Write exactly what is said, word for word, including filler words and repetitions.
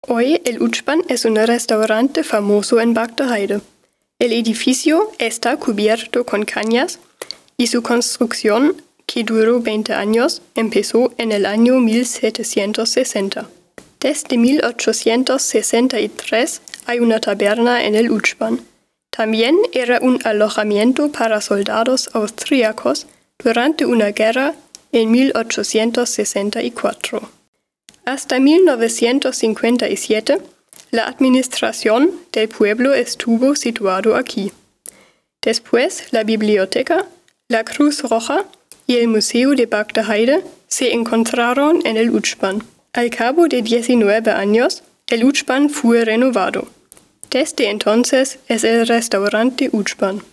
Hoy el Uxpan es un restaurante famoso en Bagdaheide. El edificio está cubierto con cañas y su construcción, que duró veinte años, empezó en el año mil setecientos sesenta. Desde mil ochocientos sesenta y tres hay una taberna en el Uxpan. También era un alojamiento para soldados austríacos durante una guerra en mil ochocientos sesenta y cuatro. Hasta mil novecientos cincuenta y siete, la administración del pueblo estuvo situado aquí. Después, la biblioteca, la Cruz Roja y el Museo de Bagdaheide se encontraron en el Uxpan. Al cabo de diecinueve años, el Uxpan fue renovado. Desde entonces es el restaurante Uxpan.